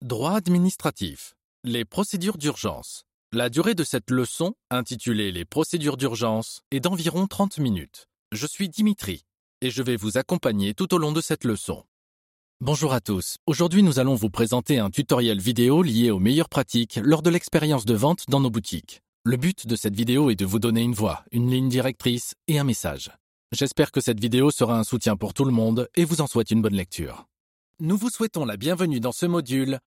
Droit administratif. Les procédures d'urgence. La durée de cette leçon, intitulée Les procédures d'urgence, est d'environ 30 minutes. Je suis Dimitri et je vais vous accompagner tout au long de cette leçon. Bonjour à tous. Aujourd'hui, nous allons vous présenter un tutoriel vidéo lié aux meilleures pratiques lors de l'expérience de vente dans nos boutiques. Le but de cette vidéo est de vous donner une voix, une ligne directrice et un message. J'espère que cette vidéo sera un soutien pour tout le monde et vous en souhaite une bonne lecture. Nous vous souhaitons la bienvenue dans ce module